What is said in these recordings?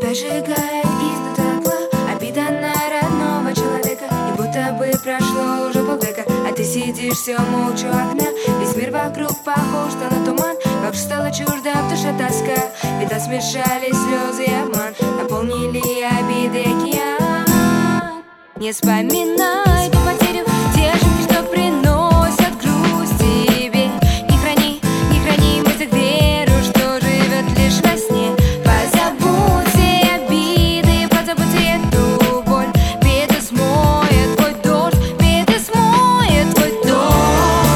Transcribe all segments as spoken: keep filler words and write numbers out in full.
Тебя сжигает изнутри дотла обида на родного человека. И будто бы прошло уже полвека, а ты сидишь все молча у окна. Весь мир вокруг похож на туман, как стало чуждо в душе тоска. Ведь смешались слезы и обман, наполнили обиды океан. Не вспоминай ту потерю, те ошибки, что приносят грусть тебе. Не храни, не храни в мыслях веру, что живет лишь во сне. Позабудь все обиды, позабудь эту боль. Беды смоет твой дождь, беды смоет твой дождь.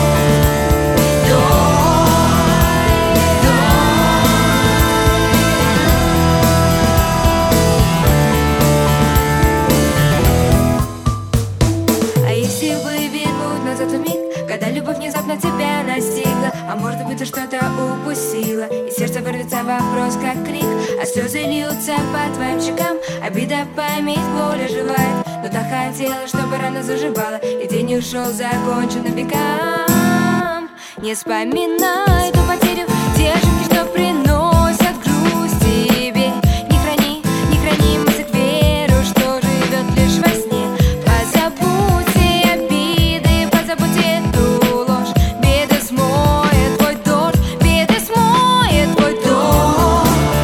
А если бы вернуть назад в миг, когда любовь внезапно тебя настигла, а может быть ты что-то упустила, и сердце вырвется вопрос как крик, а слезы льются по твоим щекам. Обида, память, боль оживает, но так хотела, чтобы рана заживала, и день ушел законченным векам. Не вспоминай ту потерю, те ошибки, что приносят грусть тебе. Не храни, не храни в мыслях веру, что живет лишь во сне. Позабудь все обиды, позабудь эту ложь. Беды смоет твой дождь, беды смоет твой дождь.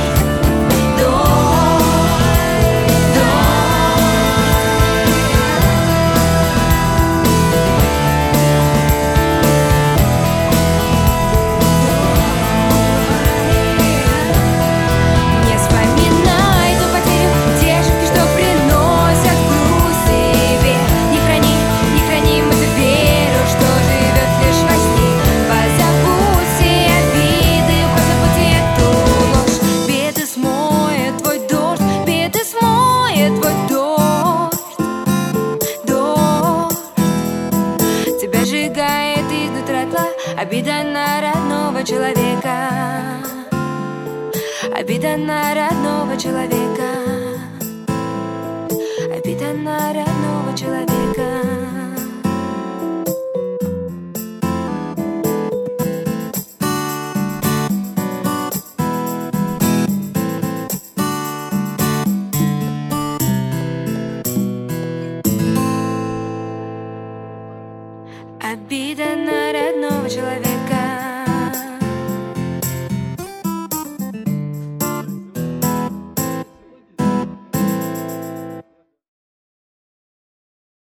Не вспоминай ту потерю, те ошибки, что приносят грусть тебе. Не храни, не храни в мыслях веру, что живет лишь во сне. Позабудь все обиды, позабудь эту ложь. Беды смоет твой дождь, беды смоет твой дождь. Дождь тебя сжигает изнутри дотла обида на родного человека. Обида на родного человека. Обида на родного человека. Обида на родного человека.